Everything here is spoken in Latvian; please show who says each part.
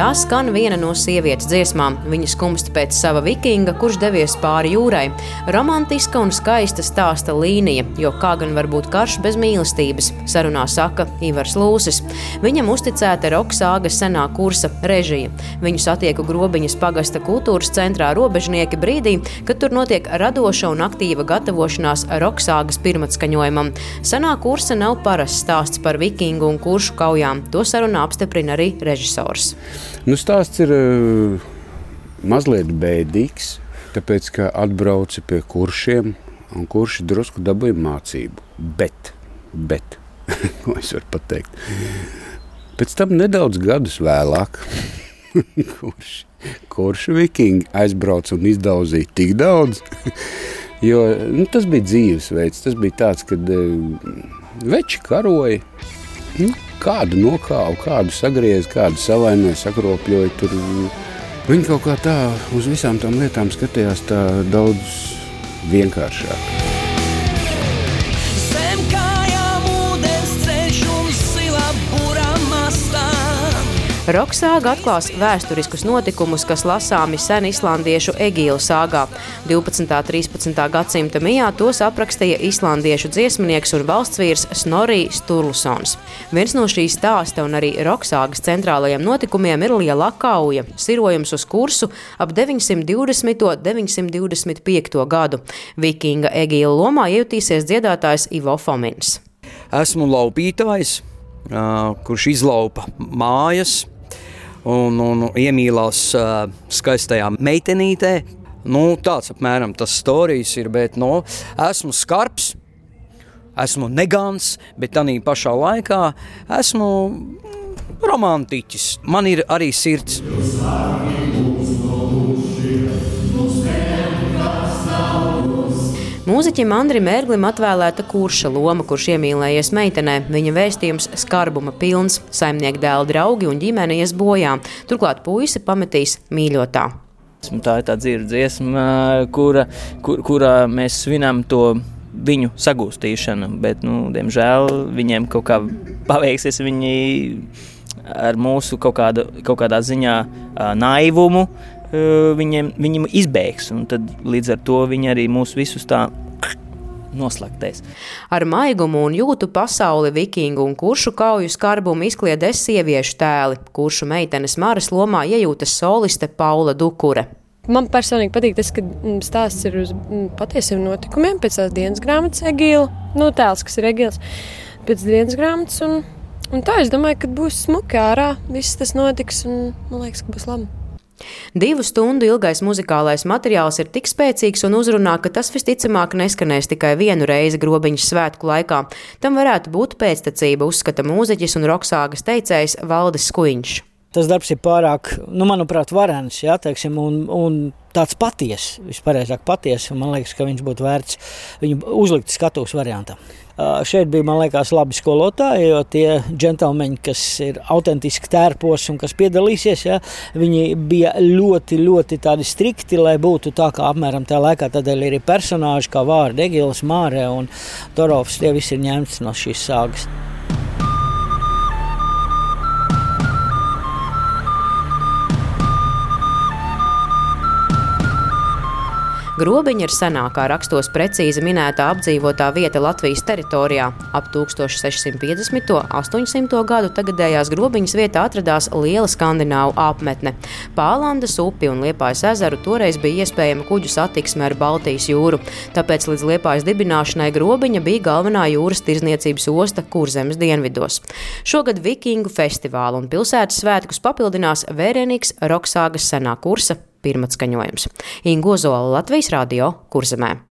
Speaker 1: Tā skan viena no sievietes dziesmām. Viņa skumst pēc sava vikinga, kurš devies pāri jūrai. Romantiska un skaista stāsta līnija, jo kā gan var būt karš bez mīlestības, sarunā saka Ivars Lūsis. Viņam uzticēta Roksāgas senā kursa režija. Viņu satieku Grobiņas pagasta kultūras centrā Robežnieki brīdī, kad tur notiek radoša un aktīva gatavošanās Roksāgas pirmatskaņojumam. Senā kursa nav parasts stāsts par vikingu un kuršu kaujām. To sarunā apstiprina arī režisors.
Speaker 2: Stāsts ir mazliet bēdīgs, tāpēc, ka atbrauci pie kuršiem un kurši drusku dabūja mācību. Bet, ko es varu pateikt? Pēc tam nedaudz gadus vēlāk kurši vikingi aizbrauc un izdauzīja tik daudz, jo tas bija dzīvesveids, tas bija tāds, kad veči karoja, kādu nokāva, kādu sagriez, kādu savainoja, sakropļoja. Tur viņi kaut kā tā uz visām tām lietām skatījās tā daudz vienkāršāk.
Speaker 1: Roksāga atklās vēsturiskus notikumus, kas lasāmi sen islandiešu Egīla sāgā. 12. 13. gadsimta mijā tos aprakstīja islandiešu dziesminieks un valstsvīrs Snorri Sturlusons. Viens no šī stāsta un arī Roksāgas centrālajiem notikumiem ir lielā kauja, sirojums uz kursu ap 920. 925. gadu. Vikinga Egīla lomā iejutīsies dziedātājs Ivo Fomins.
Speaker 3: Esmu laupītājs, kurš izlaupa mājas un iemīlās skaistajā meitenītē. Tāds apmēram tas storijas ir, bet esmu skarbs, esmu negans, bet tādā pašā laikā esmu romantiķis. Man ir arī sirds.
Speaker 1: Mūziķim Andrim Ērglim atvēlēta kurša loma, kurš iemīlējies meitenē. Viņa vēstījums skarbuma pilns, saimnieku dēla draugi un ģimene ies bojā. Turklāt puisi pametīs mīļotā.
Speaker 4: Tā ir tā dzīva dziesma, kurā mēs svinam to viņu sagūstīšanu, bet, diemžēl, viņiem kaut kā paveiksies, viņi ar mūsu kaut kādā ziņā naivumu viņiem izbēgs, un tad līdz ar to viņi arī mūs visus tā noslaktēs.
Speaker 1: Ar maigumu un jūtu pasauli vikingu un kuršu kauju skarbumu izkliedēs sieviešu tēli. Kuršu meitenes Maras lomā iejūtas soliste Paula Dukure.
Speaker 5: Man personīgi patīk tas, ka stāsts ir uz patiesiem notikumiem, pēc tās dienas grāmatas Egīla, tēls, kas ir Egīls, pēc dienas grāmatas, un tā es domāju, ka būs smuki ārā, viss tas notiks, un man liekas, ka būs labi.
Speaker 1: 2 stundu ilgais muzikālais materiāls ir tik spēcīgs un uzrunā, ka tas visticamāk neskanēs tikai vienu reizi Grobiņas svētku laikā. Tam varētu būt pēctecība, uzskata mūziķis un Roksāgas teicējs Valdis Skuiņš.
Speaker 6: Tas darbs ir pārāk, manuprāt, varens, un tāds patiess, vispareizāk patiess, un man liekas, ka viņš būtu vērts viņu uzlikt skatuves variantam. Šeit bija, man liekas, labi skolotāji, jo tie džentelmeņi, kas ir autentiski tērpos un kas piedalīsies, viņi bija ļoti, ļoti tādi strikti, lai būtu tā, kā apmēram tā laikā. Tādēļ ir personāži kā vārdi Egils, Māre un Torovs, tie visi ir ņemts no šīs sāgas.
Speaker 1: Grobiņa ir senākā rakstos precīzi minētā apdzīvotā vieta Latvijas teritorijā. Ap 1650. 800. gadu tagadējās Grobiņas vietā atradās liela skandināvu apmetne. Pālandas upi un Liepājas ezeru toreiz bija iespējama kuģu satiksme ar Baltijas jūru. Tāpēc līdz Liepājas dibināšanai Grobiņa bija galvenā jūras tirdzniecības osta Kurzemes dienvidos. Šogad Vikingu festivālu un pilsētas svētkus papildinās vērienīgs Roksāgas senā kursa pirmatskaņojums. Inga Ozola, Latvijas radio, Kurzemē.